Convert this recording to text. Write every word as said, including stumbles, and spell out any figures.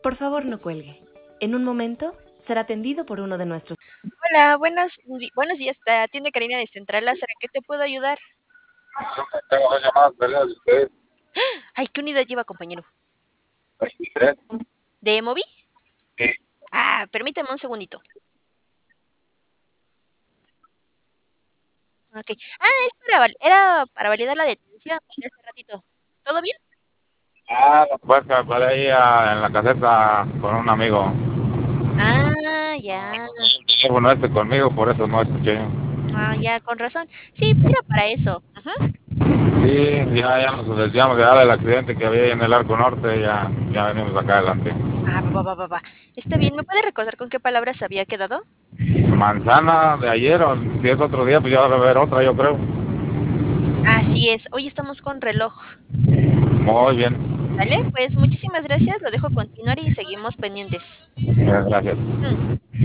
Por favor, no cuelgue. En un momento será atendido por uno de nuestros. Hola, buenos, di- buenos días. Te atiende Karina de Central Láser. ¿En qué te puedo ayudar? Tengo dos llamadas perdidas de ustedes. Ay, ¿qué unidad lleva, compañero? veintitrés. ¿De Movi? Sí. Ah, permíteme un segundito. Ok. Ah, es para, val- era para validar la detención de hace ratito. ¿Todo bien? Ah, pues me paré ahí a- en la caseta con un amigo. Ah, ya. El teléfono este conmigo, por eso no escuché. Ah, ya, con razón. Sí, pues era para eso. Ajá. Sí, ya, ya nos desviamos de del accidente que había ahí en el Arco Norte, ya, ya venimos acá adelante. Ah, va, va, va, va, va. Está bien. ¿Me puede recordar con qué palabras había quedado? Manzana de ayer, o si es otro día, pues ya va a haber otra, yo creo. Así es. Hoy estamos con reloj. Muy bien. ¿Vale? Pues muchísimas gracias. Lo dejo continuar y seguimos pendientes. Gracias. Mm.